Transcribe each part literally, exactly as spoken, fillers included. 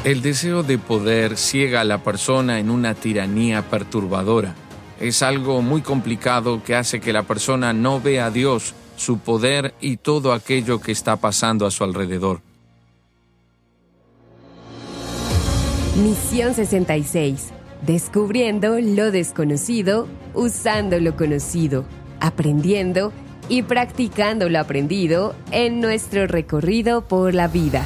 El deseo de poder ciega a la persona en una tiranía perturbadora. Es algo muy complicado que hace que la persona no vea a Dios, su poder y todo aquello que está pasando a su alrededor. Misión sesenta y seis. Descubriendo lo desconocido, usando lo conocido, aprendiendo y practicando lo aprendido en nuestro recorrido por la vida.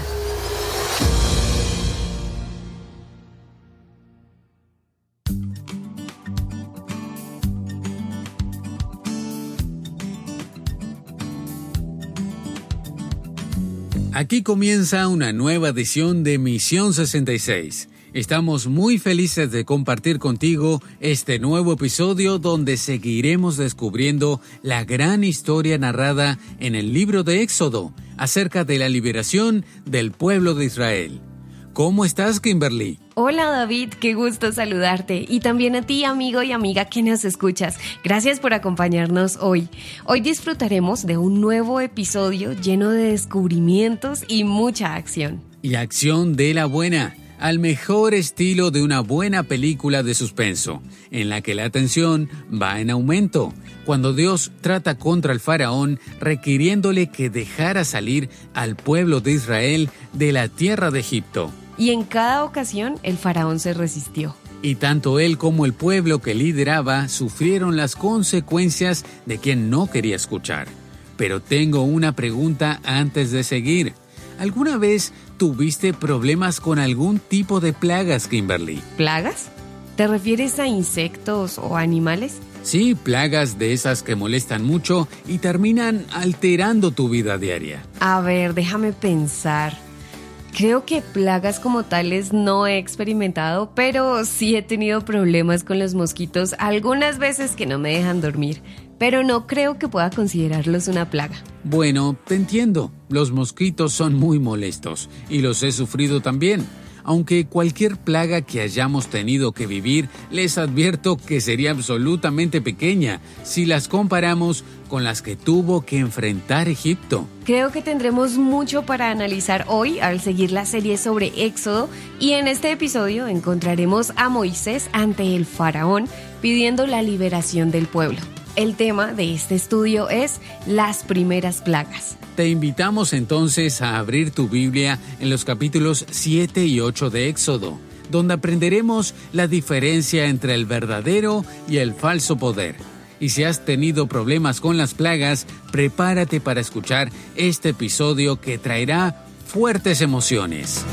Aquí comienza una nueva edición de Misión sesenta y seis. Estamos muy felices de compartir contigo este nuevo episodio donde seguiremos descubriendo la gran historia narrada en el libro de Éxodo acerca de la liberación del pueblo de Israel. ¿Cómo estás, Kimberly? Hola, David, qué gusto saludarte. Y también a ti, amigo y amiga que nos escuchas. Gracias por acompañarnos hoy. Hoy disfrutaremos de un nuevo episodio lleno de descubrimientos y mucha acción. Y acción de la buena, al mejor estilo de una buena película de suspenso, en la que la tensión va en aumento, cuando Dios trata contra el faraón requiriéndole que dejara salir al pueblo de Israel de la tierra de Egipto. Y en cada ocasión el faraón se resistió. Y tanto él como el pueblo que lideraba sufrieron las consecuencias de quien no quería escuchar. Pero tengo una pregunta antes de seguir. ¿Alguna vez tuviste problemas con algún tipo de plagas, Kimberly? ¿Plagas? ¿Te refieres a insectos o animales? Sí, plagas de esas que molestan mucho y terminan alterando tu vida diaria. A ver, déjame pensar. Creo que plagas como tales no he experimentado, pero sí he tenido problemas con los mosquitos algunas veces que no me dejan dormir. Pero no creo que pueda considerarlos una plaga. Bueno, te entiendo. Los mosquitos son muy molestos y los he sufrido también. Aunque cualquier plaga que hayamos tenido que vivir, les advierto que sería absolutamente pequeña si las comparamos con las que tuvo que enfrentar Egipto. Creo que tendremos mucho para analizar hoy al seguir la serie sobre Éxodo, y en este episodio encontraremos a Moisés ante el faraón pidiendo la liberación del pueblo. El tema de este estudio es las primeras plagas. Te invitamos entonces a abrir tu Biblia en los capítulos siete y ocho de Éxodo, donde aprenderemos la diferencia entre el verdadero y el falso poder. Y si has tenido problemas con las plagas, prepárate para escuchar este episodio que traerá fuertes emociones.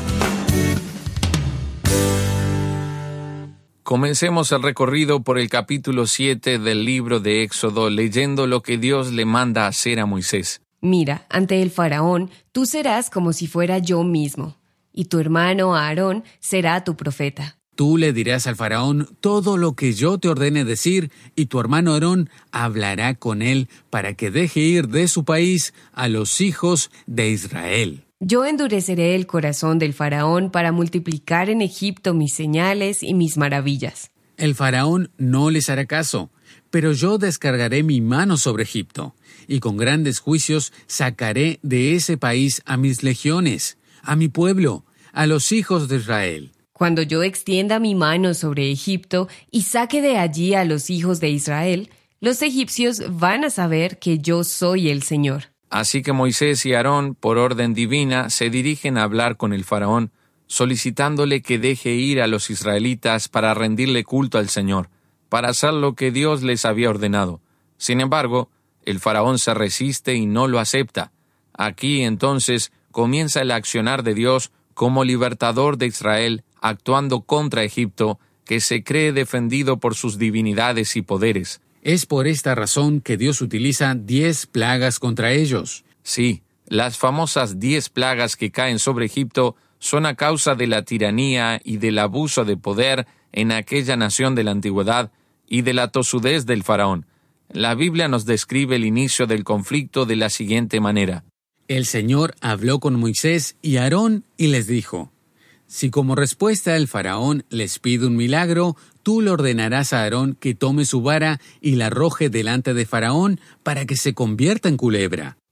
Comencemos el recorrido por el capítulo siete del libro de Éxodo, leyendo lo que Dios le manda hacer a Moisés. Mira, ante el faraón, tú serás como si fuera yo mismo, y tu hermano Aarón será tu profeta. Tú le dirás al faraón todo lo que yo te ordene decir, y tu hermano Aarón hablará con él para que deje ir de su país a los hijos de Israel. Yo endureceré el corazón del faraón para multiplicar en Egipto mis señales y mis maravillas. El faraón no les hará caso, pero yo descargaré mi mano sobre Egipto, y con grandes juicios sacaré de ese país a mis legiones, a mi pueblo, a los hijos de Israel. Cuando yo extienda mi mano sobre Egipto y saque de allí a los hijos de Israel, los egipcios van a saber que yo soy el Señor. Así que Moisés y Aarón, por orden divina, se dirigen a hablar con el faraón, solicitándole que deje ir a los israelitas para rendirle culto al Señor, para hacer lo que Dios les había ordenado. Sin embargo, el faraón se resiste y no lo acepta. Aquí, entonces, comienza el accionar de Dios como libertador de Israel, actuando contra Egipto, que se cree defendido por sus divinidades y poderes. Es por esta razón que Dios utiliza diez plagas contra ellos. Sí, las famosas diez plagas que caen sobre Egipto son a causa de la tiranía y del abuso de poder en aquella nación de la antigüedad y de la tosudez del faraón. La Biblia nos describe el inicio del conflicto de la siguiente manera. El Señor habló con Moisés y Aarón y les dijo: Si como respuesta el faraón les pide un milagro, tú le ordenarás a Aarón que tome su vara y la arroje delante de Faraón para que se convierta en culebra.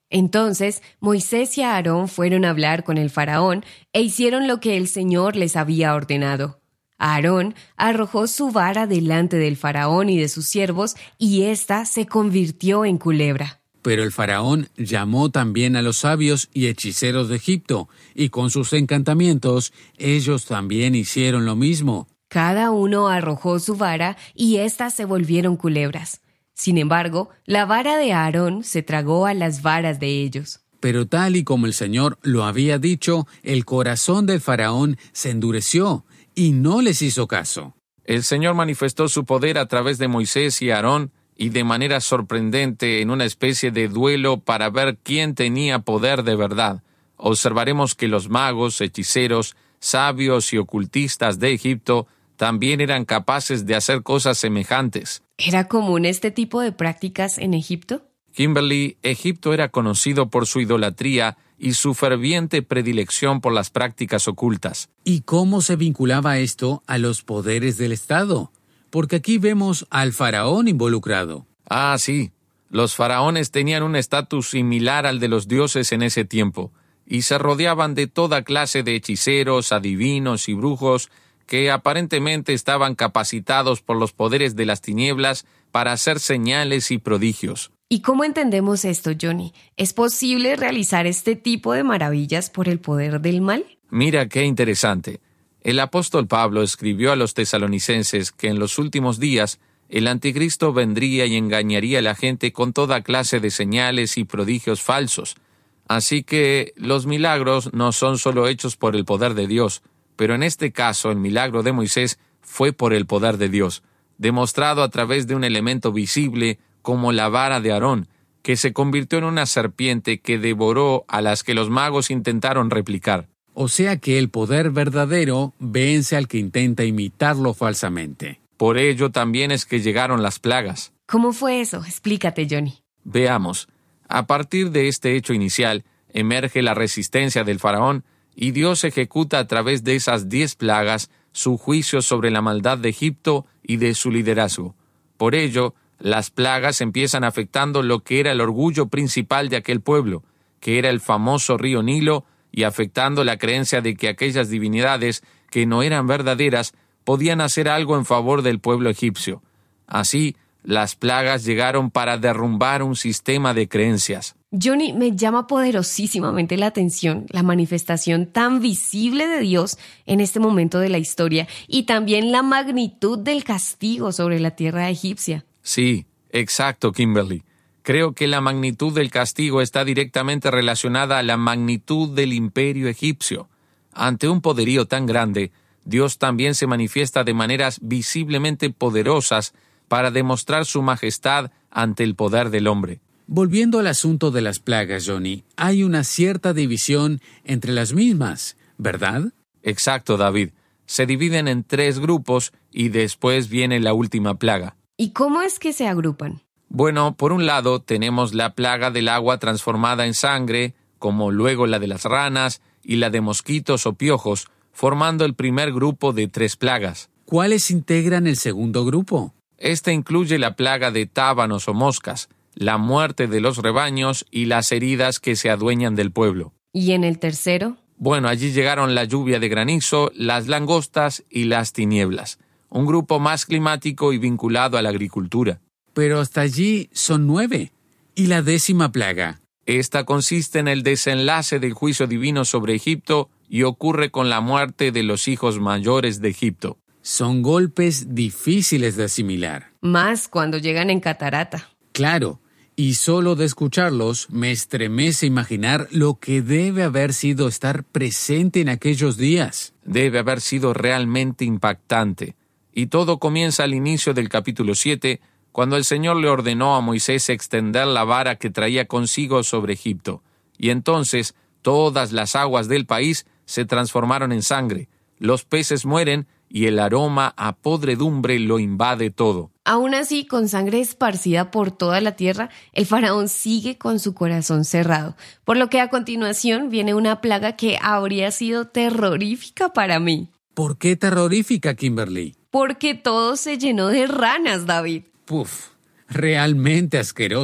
Entonces Moisés y Aarón fueron a hablar con el faraón e hicieron lo que el Señor les había ordenado. Aarón arrojó su vara delante del faraón y de sus siervos, y ésta se convirtió en culebra. Pero el faraón llamó también a los sabios y hechiceros de Egipto, y con sus encantamientos ellos también hicieron lo mismo. Cada uno arrojó su vara y éstas se volvieron culebras. Sin embargo, la vara de Aarón se tragó a las varas de ellos. Pero tal y como el Señor lo había dicho, el corazón del faraón se endureció y no les hizo caso. El Señor manifestó su poder a través de Moisés y Aarón, y de manera sorprendente en una especie de duelo para ver quién tenía poder de verdad. Observaremos que los magos, hechiceros, sabios y ocultistas de Egipto también eran capaces de hacer cosas semejantes. ¿Era común este tipo de prácticas en Egipto? Kimberly, Egipto era conocido por su idolatría y su ferviente predilección por las prácticas ocultas. ¿Y cómo se vinculaba esto a los poderes del Estado? Porque aquí vemos al faraón involucrado. Ah, sí. Los faraones tenían un estatus similar al de los dioses en ese tiempo, y se rodeaban de toda clase de hechiceros, adivinos y brujos que aparentemente estaban capacitados por los poderes de las tinieblas para hacer señales y prodigios. ¿Y cómo entendemos esto, Johnny? ¿Es posible realizar este tipo de maravillas por el poder del mal? Mira qué interesante. El apóstol Pablo escribió a los tesalonicenses que en los últimos días el anticristo vendría y engañaría a la gente con toda clase de señales y prodigios falsos. Así que los milagros no son solo hechos por el poder de Dios, pero en este caso el milagro de Moisés fue por el poder de Dios, demostrado a través de un elemento visible como la vara de Aarón, que se convirtió en una serpiente que devoró a las que los magos intentaron replicar. O sea que el poder verdadero vence al que intenta imitarlo falsamente. Por ello también es que llegaron las plagas. ¿Cómo fue eso? Explícate, Johnny. Veamos. A partir de este hecho inicial, emerge la resistencia del faraón y Dios ejecuta a través de esas diez plagas su juicio sobre la maldad de Egipto y de su liderazgo. Por ello, las plagas empiezan afectando lo que era el orgullo principal de aquel pueblo, que era el famoso río Nilo, y afectando la creencia de que aquellas divinidades que no eran verdaderas podían hacer algo en favor del pueblo egipcio. Así, las plagas llegaron para derrumbar un sistema de creencias. Johnny, me llama poderosísimamente la atención la manifestación tan visible de Dios en este momento de la historia y también la magnitud del castigo sobre la tierra egipcia. Sí, exacto, Kimberly. Creo que la magnitud del castigo está directamente relacionada a la magnitud del imperio egipcio. Ante un poderío tan grande, Dios también se manifiesta de maneras visiblemente poderosas para demostrar su majestad ante el poder del hombre. Volviendo al asunto de las plagas, Johnny, hay una cierta división entre las mismas, ¿verdad? Exacto, David. Se dividen en tres grupos y después viene la última plaga. ¿Y cómo es que se agrupan? Bueno, por un lado tenemos la plaga del agua transformada en sangre, como luego la de las ranas y la de mosquitos o piojos, formando el primer grupo de tres plagas. ¿Cuáles integran el segundo grupo? Este incluye la plaga de tábanos o moscas, la muerte de los rebaños y las heridas que se adueñan del pueblo. ¿Y en el tercero? Bueno, allí llegaron la lluvia de granizo, las langostas y las tinieblas, un grupo más climático y vinculado a la agricultura. Pero hasta allí son nueve. ¿Y la décima plaga? Esta consiste en el desenlace del juicio divino sobre Egipto y ocurre con la muerte de los hijos mayores de Egipto. Son golpes difíciles de asimilar. Más cuando llegan en catarata. Claro, y solo de escucharlos me estremece imaginar lo que debe haber sido estar presente en aquellos días. Debe haber sido realmente impactante. Y todo comienza al inicio del capítulo siete, cuando el Señor le ordenó a Moisés extender la vara que traía consigo sobre Egipto. Y entonces todas las aguas del país se transformaron en sangre, los peces mueren y el aroma a podredumbre lo invade todo. Aún así, con sangre esparcida por toda la tierra, el faraón sigue con su corazón cerrado, por lo que a continuación viene una plaga que habría sido terrorífica para mí. ¿Por qué terrorífica, Kimberly? Porque todo se llenó de ranas, David. Puf, realmente asqueroso.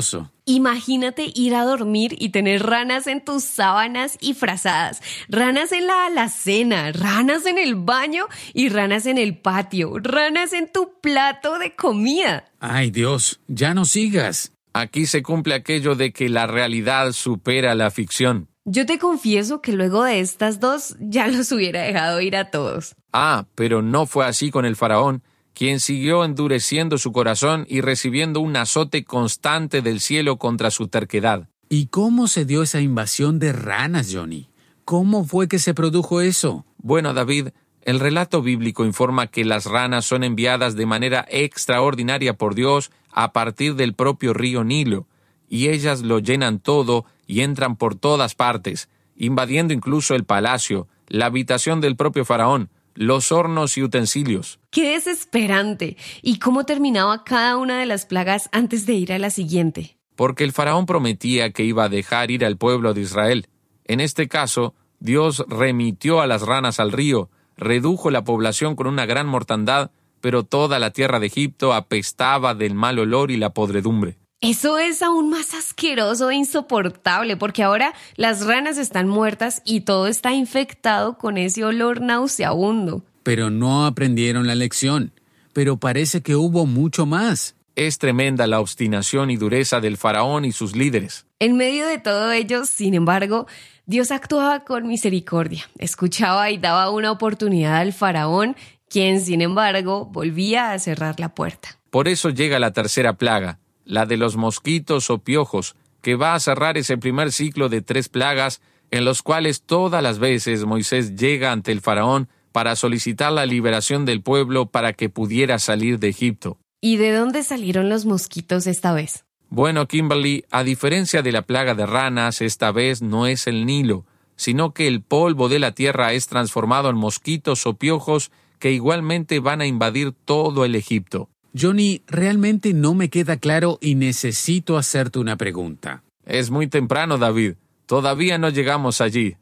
Imagínate ir a dormir y tener ranas en tus sábanas y frazadas, ranas en la alacena, ranas en el baño y ranas en el patio, ranas en tu plato de comida. Ay, Dios, ya no sigas. Aquí se cumple aquello de que la realidad supera la ficción. Yo te confieso que luego de estas dos ya los hubiera dejado ir a todos. Ah, pero no fue así con el faraón, quien siguió endureciendo su corazón y recibiendo un azote constante del cielo contra su terquedad. ¿Y cómo se dio esa invasión de ranas, Johnny? ¿Cómo fue que se produjo eso? Bueno, David, el relato bíblico informa que las ranas son enviadas de manera extraordinaria por Dios a partir del propio río Nilo, y ellas lo llenan todo y entran por todas partes, invadiendo incluso el palacio, la habitación del propio faraón, los hornos y utensilios. ¡Qué desesperante! ¿Y cómo terminaba cada una de las plagas antes de ir a la siguiente? Porque el faraón prometía que iba a dejar ir al pueblo de Israel. En este caso, Dios remitió a las ranas al río, redujo la población con una gran mortandad, pero toda la tierra de Egipto apestaba del mal olor y la podredumbre. Eso es aún más asqueroso e insoportable, porque ahora las ranas están muertas y todo está infectado con ese olor nauseabundo. Pero no aprendieron la lección. Pero parece que hubo mucho más. Es tremenda la obstinación y dureza del faraón y sus líderes. En medio de todo ello, sin embargo, Dios actuaba con misericordia, escuchaba y daba una oportunidad al faraón, quien, sin embargo, volvía a cerrar la puerta. Por eso llega la tercera plaga, la de los mosquitos o piojos, que va a cerrar ese primer ciclo de tres plagas, en los cuales todas las veces Moisés llega ante el faraón para solicitar la liberación del pueblo para que pudiera salir de Egipto. ¿Y de dónde salieron los mosquitos esta vez? Bueno, Kimberly, a diferencia de la plaga de ranas, esta vez no es el Nilo, sino que el polvo de la tierra es transformado en mosquitos o piojos que igualmente van a invadir todo el Egipto. Johnny, realmente no me queda claro y necesito hacerte una pregunta. Es muy temprano, David. Todavía no llegamos allí.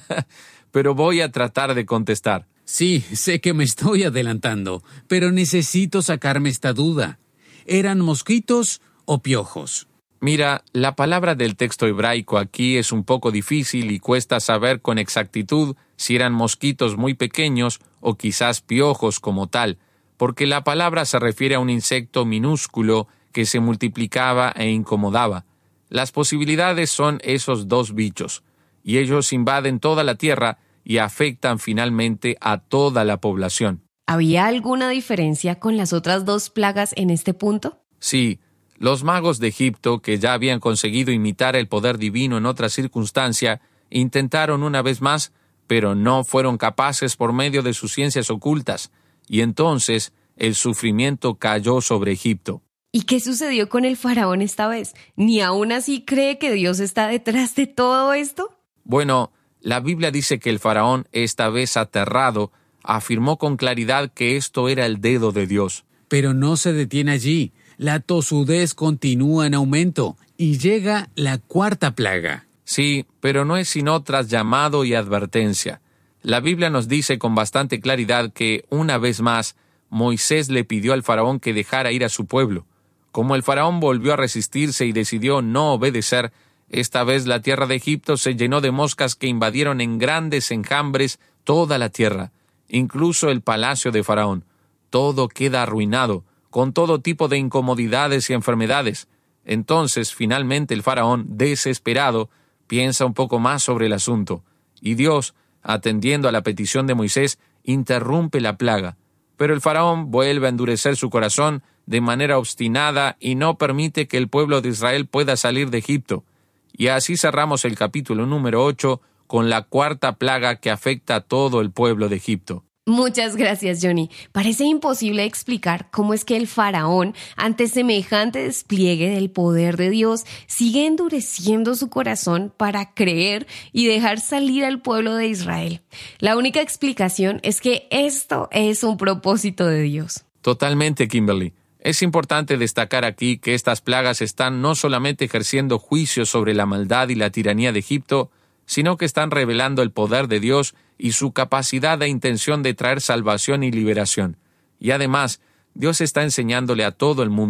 Pero voy a tratar de contestar. Sí, sé que me estoy adelantando, pero necesito sacarme esta duda. ¿Eran mosquitos o piojos? Mira, la palabra del texto hebraico aquí es un poco difícil y cuesta saber con exactitud si eran mosquitos muy pequeños o quizás piojos como tal, porque la palabra se refiere a un insecto minúsculo que se multiplicaba e incomodaba. Las posibilidades son esos dos bichos, y ellos invaden toda la tierra y afectan finalmente a toda la población. ¿Había alguna diferencia con las otras dos plagas en este punto? Sí, los magos de Egipto, que ya habían conseguido imitar el poder divino en otra circunstancia, intentaron una vez más, pero no fueron capaces por medio de sus ciencias ocultas, y entonces el sufrimiento cayó sobre Egipto. ¿Y qué sucedió con el faraón esta vez? ¿Ni aún así cree que Dios está detrás de todo esto? Bueno, la Biblia dice que el faraón, esta vez aterrado, afirmó con claridad que esto era el dedo de Dios. Pero no se detiene allí. La tosudez continúa en aumento y llega la cuarta plaga. Sí, pero no es sino tras llamado y advertencia. La Biblia nos dice con bastante claridad que, una vez más, Moisés le pidió al faraón que dejara ir a su pueblo. Como el faraón volvió a resistirse y decidió no obedecer, esta vez la tierra de Egipto se llenó de moscas que invadieron en grandes enjambres toda la tierra, incluso el palacio de faraón. Todo queda arruinado, con todo tipo de incomodidades y enfermedades. Entonces, finalmente, el faraón, desesperado, piensa un poco más sobre el asunto, y Dios, atendiendo a la petición de Moisés, interrumpe la plaga. Pero el faraón vuelve a endurecer su corazón de manera obstinada y no permite que el pueblo de Israel pueda salir de Egipto. Y así cerramos el capítulo número ocho con la cuarta plaga que afecta a todo el pueblo de Egipto. Muchas gracias, Johnny. Parece imposible explicar cómo es que el faraón, ante semejante despliegue del poder de Dios, sigue endureciendo su corazón para creer y dejar salir al pueblo de Israel. La única explicación es que esto es un propósito de Dios. Totalmente, Kimberly. Es importante destacar aquí que estas plagas están no solamente ejerciendo juicio sobre la maldad y la tiranía de Egipto, sino que están revelando el poder de Dios y su capacidad e intención de traer salvación y liberación. Y además, Dios está enseñándole a todo el mundo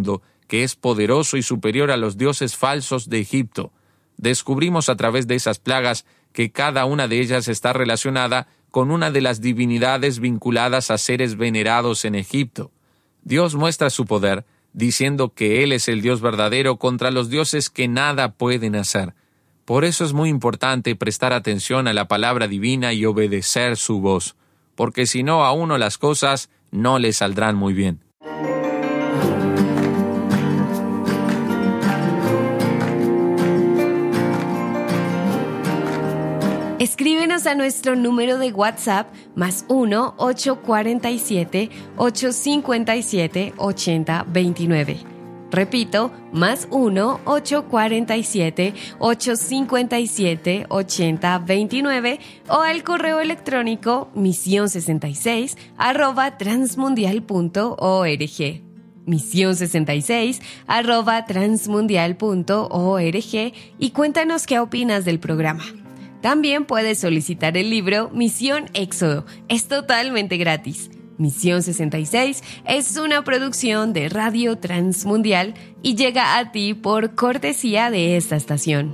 que es poderoso y superior a los dioses falsos de Egipto. Descubrimos a través de esas plagas que cada una de ellas está relacionada con una de las divinidades vinculadas a seres venerados en Egipto. Dios muestra su poder, diciendo que Él es el Dios verdadero contra los dioses que nada pueden hacer. Por eso es muy importante prestar atención a la palabra divina y obedecer su voz, porque si no, a uno las cosas no le saldrán muy bien. Escríbenos a nuestro número de WhatsApp más uno ocho cuatro siete, ocho cinco siete, ocho cero dos nueve. Repito, más uno ocho cuatro siete, ocho cinco siete, ocho cero dos nueve o al correo electrónico misión sesenta y seis arroba transmundial punto org. misión sesenta y seis arroba transmundial punto org y cuéntanos qué opinas del programa. También puedes solicitar el libro Misión Éxodo. Es totalmente gratis. Misión sesenta y seis es una producción de Radio Transmundial y llega a ti por cortesía de esta estación.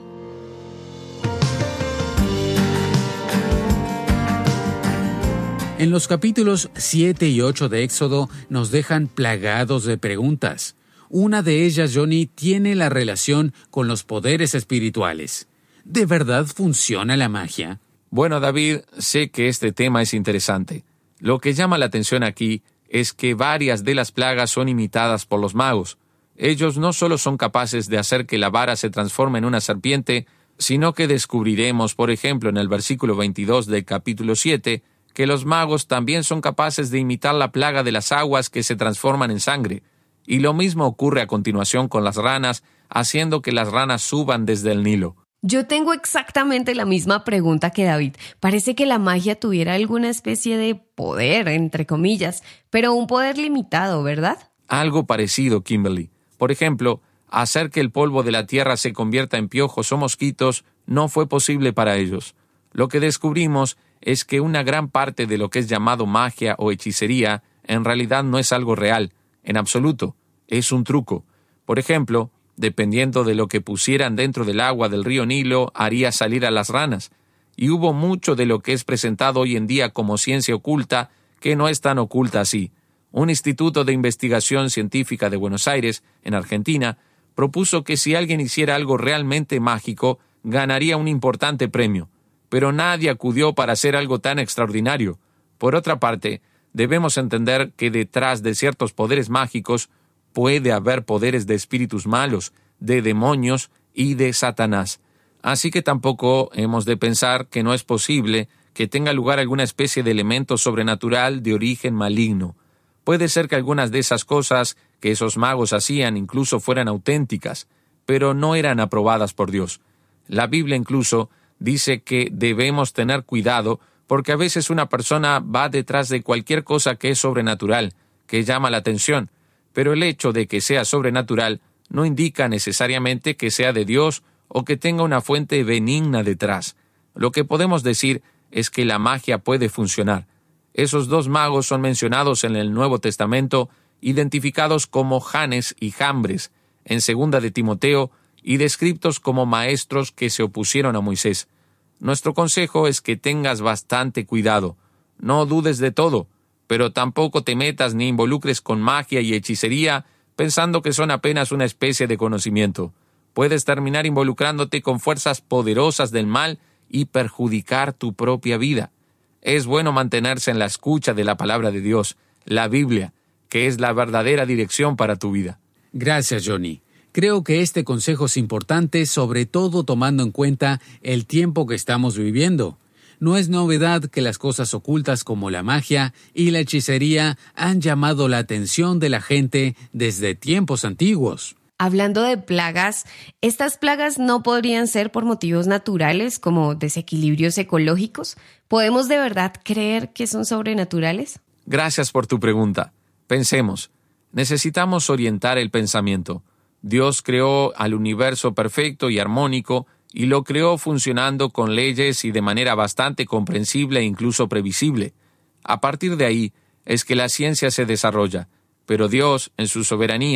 En los capítulos siete y ocho de Éxodo nos dejan plagados de preguntas. Una de ellas, Johnny, tiene la relación con los poderes espirituales. ¿De verdad funciona la magia? Bueno, David, sé que este tema es interesante. Lo que llama la atención aquí es que varias de las plagas son imitadas por los magos. Ellos no solo son capaces de hacer que la vara se transforme en una serpiente, sino que descubriremos, por ejemplo, en el versículo veintidós del capítulo siete, que los magos también son capaces de imitar la plaga de las aguas que se transforman en sangre. Y lo mismo ocurre a continuación con las ranas, haciendo que las ranas suban desde el Nilo. Yo tengo exactamente la misma pregunta que David. Parece que la magia tuviera alguna especie de poder, entre comillas, pero un poder limitado, ¿verdad? Algo parecido, Kimberly. Por ejemplo, hacer que el polvo de la tierra se convierta en piojos o mosquitos no fue posible para ellos. Lo que descubrimos es que una gran parte de lo que es llamado magia o hechicería en realidad no es algo real, en absoluto. Es un truco. Por ejemplo, dependiendo de lo que pusieran dentro del agua del río Nilo, haría salir a las ranas. Y hubo mucho de lo que es presentado hoy en día como ciencia oculta que no es tan oculta así. Un instituto de investigación científica de Buenos Aires, en Argentina, propuso que si alguien hiciera algo realmente mágico, ganaría un importante premio. Pero nadie acudió para hacer algo tan extraordinario. Por otra parte, debemos entender que detrás de ciertos poderes mágicos puede haber poderes de espíritus malos, de demonios y de Satanás. Así que tampoco hemos de pensar que no es posible que tenga lugar alguna especie de elemento sobrenatural de origen maligno. Puede ser que algunas de esas cosas que esos magos hacían incluso fueran auténticas, pero no eran aprobadas por Dios. La Biblia incluso dice que debemos tener cuidado porque a veces una persona va detrás de cualquier cosa que es sobrenatural, que llama la atención, pero el hecho de que sea sobrenatural no indica necesariamente que sea de Dios o que tenga una fuente benigna detrás. Lo que podemos decir es que la magia puede funcionar. Esos dos magos son mencionados en el Nuevo Testamento, identificados como Janes y Jambres, en Segunda de Timoteo, y descritos como maestros que se opusieron a Moisés. Nuestro consejo es que tengas bastante cuidado. No dudes de todo, pero tampoco te metas ni involucres con magia y hechicería pensando que son apenas una especie de conocimiento. Puedes terminar involucrándote con fuerzas poderosas del mal y perjudicar tu propia vida. Es bueno mantenerse en la escucha de la palabra de Dios, la Biblia, que es la verdadera dirección para tu vida. Gracias, Johnny. Creo que este consejo es importante, sobre todo tomando en cuenta el tiempo que estamos viviendo. No es novedad que las cosas ocultas como la magia y la hechicería han llamado la atención de la gente desde tiempos antiguos. Hablando de plagas, ¿estas plagas no podrían ser por motivos naturales como desequilibrios ecológicos? ¿Podemos de verdad creer que son sobrenaturales? Gracias por tu pregunta. Pensemos. Necesitamos orientar el pensamiento. Dios creó al universo perfecto y armónico y lo creó funcionando con leyes y de manera bastante comprensible e incluso previsible. A partir de ahí es que la ciencia se desarrolla, pero Dios, en su soberanía,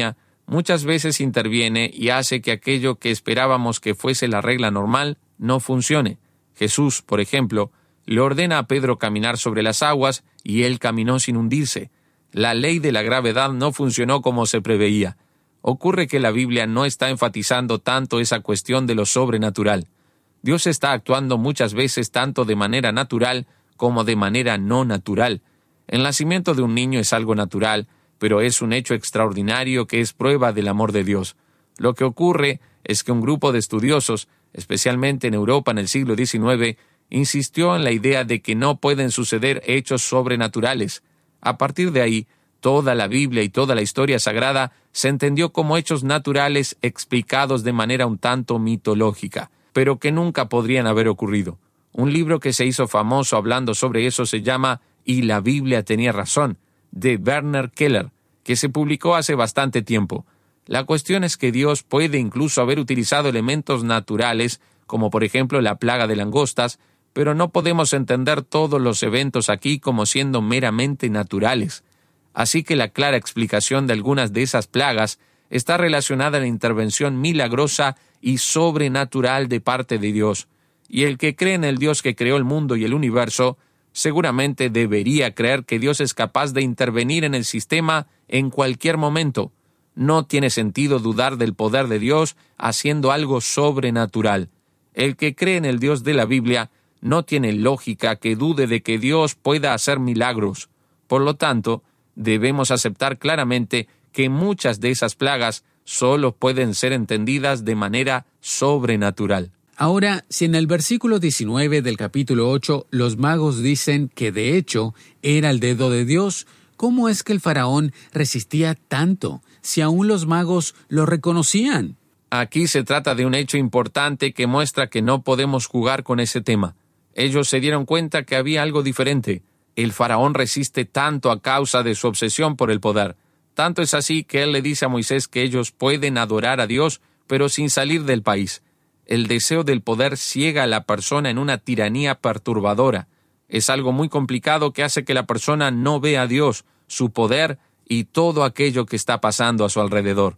muchas veces interviene y hace que aquello que esperábamos que fuese la regla normal no funcione. Jesús, por ejemplo, le ordena a Pedro caminar sobre las aguas y él caminó sin hundirse. La ley de la gravedad no funcionó como se preveía. Ocurre que la Biblia no está enfatizando tanto esa cuestión de lo sobrenatural. Dios está actuando muchas veces tanto de manera natural como de manera no natural. El nacimiento de un niño es algo natural, pero es un hecho extraordinario que es prueba del amor de Dios. Lo que ocurre es que un grupo de estudiosos, especialmente en Europa en el siglo diecinueve, insistió en la idea de que no pueden suceder hechos sobrenaturales. A partir de ahí, toda la Biblia y toda la historia sagrada se entendió como hechos naturales explicados de manera un tanto mitológica, pero que nunca podrían haber ocurrido. Un libro que se hizo famoso hablando sobre eso se llama «Y la Biblia tenía razón», de Werner Keller, que se publicó hace bastante tiempo. La cuestión es que Dios puede incluso haber utilizado elementos naturales, como por ejemplo la plaga de langostas, pero no podemos entender todos los eventos aquí como siendo meramente naturales. Así que la clara explicación de algunas de esas plagas está relacionada a la intervención milagrosa y sobrenatural de parte de Dios. Y el que cree en el Dios que creó el mundo y el universo, seguramente debería creer que Dios es capaz de intervenir en el sistema en cualquier momento. No tiene sentido dudar del poder de Dios haciendo algo sobrenatural. El que cree en el Dios de la Biblia no tiene lógica que dude de que Dios pueda hacer milagros. Por lo tanto, debemos aceptar claramente que muchas de esas plagas solo pueden ser entendidas de manera sobrenatural. Ahora, si en el versículo diecinueve del capítulo ocho los magos dicen que de hecho era el dedo de Dios, ¿cómo es que el faraón resistía tanto si aún los magos lo reconocían? Aquí se trata de un hecho importante que muestra que no podemos jugar con ese tema. Ellos se dieron cuenta que había algo diferente. El faraón resiste tanto a causa de su obsesión por el poder. Tanto es así que él le dice a Moisés que ellos pueden adorar a Dios, pero sin salir del país. El deseo del poder ciega a la persona en una tiranía perturbadora. Es algo muy complicado que hace que la persona no vea a Dios, su poder y todo aquello que está pasando a su alrededor.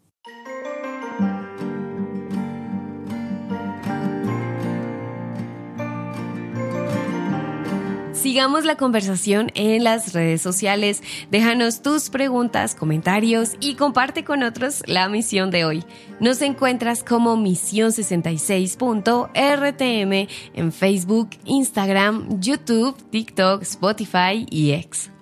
Sigamos la conversación en las redes sociales. Déjanos tus preguntas, comentarios y comparte con otros la misión de hoy. Nos encuentras como misión sesenta y seis punto R T M en Facebook, Instagram, YouTube, TikTok, Spotify y X.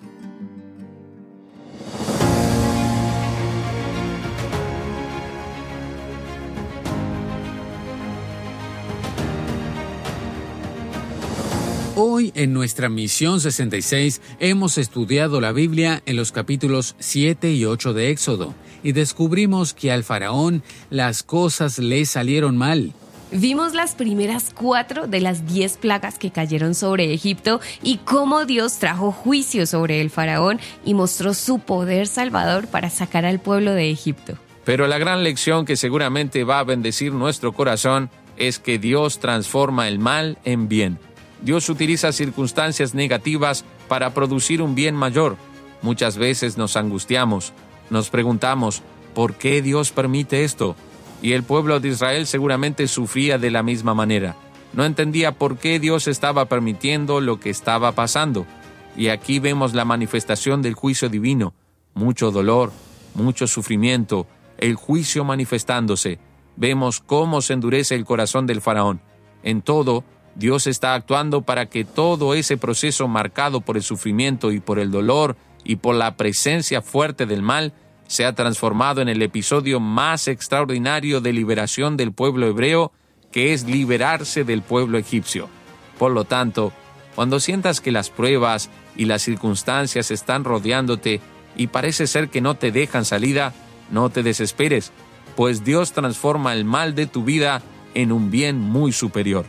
Hoy en nuestra Misión sesenta y seis hemos estudiado la Biblia en los capítulos siete y ocho de Éxodo y descubrimos que al faraón las cosas le salieron mal. Vimos las primeras cuatro de las diez plagas que cayeron sobre Egipto y cómo Dios trajo juicio sobre el faraón y mostró su poder salvador para sacar al pueblo de Egipto. Pero la gran lección que seguramente va a bendecir nuestro corazón es que Dios transforma el mal en bien. Dios utiliza circunstancias negativas para producir un bien mayor. Muchas veces nos angustiamos, nos preguntamos, ¿por qué Dios permite esto? Y el pueblo de Israel seguramente sufría de la misma manera. No entendía por qué Dios estaba permitiendo lo que estaba pasando. Y aquí vemos la manifestación del juicio divino. Mucho dolor, mucho sufrimiento, el juicio manifestándose. Vemos cómo se endurece el corazón del faraón. En todo, Dios está actuando para que todo ese proceso marcado por el sufrimiento y por el dolor y por la presencia fuerte del mal sea transformado en el episodio más extraordinario de liberación del pueblo hebreo, que es liberarse del pueblo egipcio. Por lo tanto, cuando sientas que las pruebas y las circunstancias están rodeándote y parece ser que no te dejan salida, no te desesperes, pues Dios transforma el mal de tu vida en un bien muy superior.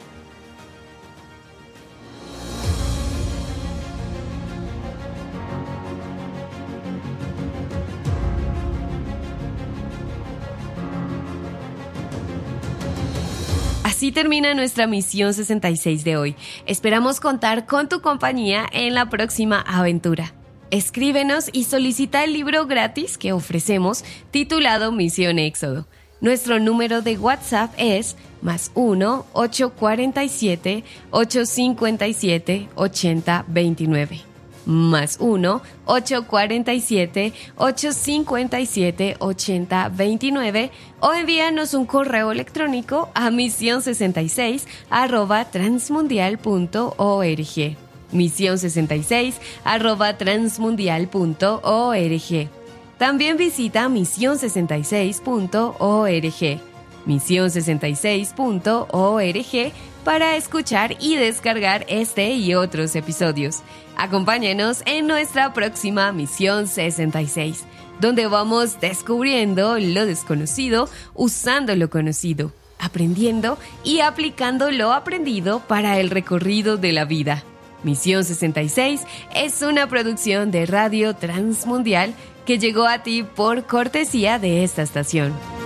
Así termina nuestra misión sesenta y seis de hoy. Esperamos contar con tu compañía en la próxima aventura. Escríbenos y solicita el libro gratis que ofrecemos titulado Misión Éxodo. Nuestro número de WhatsApp es más uno ocho cuatro siete ocho cinco siete ocho cero dos nueve. Más uno ocho cuatro siete ocho cinco siete ocho cero dos nueve o envíanos un correo electrónico a misión sesenta y seis arroba transmundial punto org. misión sesenta y seis arroba transmundial punto org. También visita misión sesenta y seis punto org. misión sesenta y seis punto org para escuchar y descargar este y otros episodios. Acompáñenos en nuestra próxima Misión sesenta y seis, donde vamos descubriendo lo desconocido, usando lo conocido, aprendiendo y aplicando lo aprendido para el recorrido de la vida. Misión sesenta y seis es una producción de Radio Transmundial que llegó a ti por cortesía de esta estación.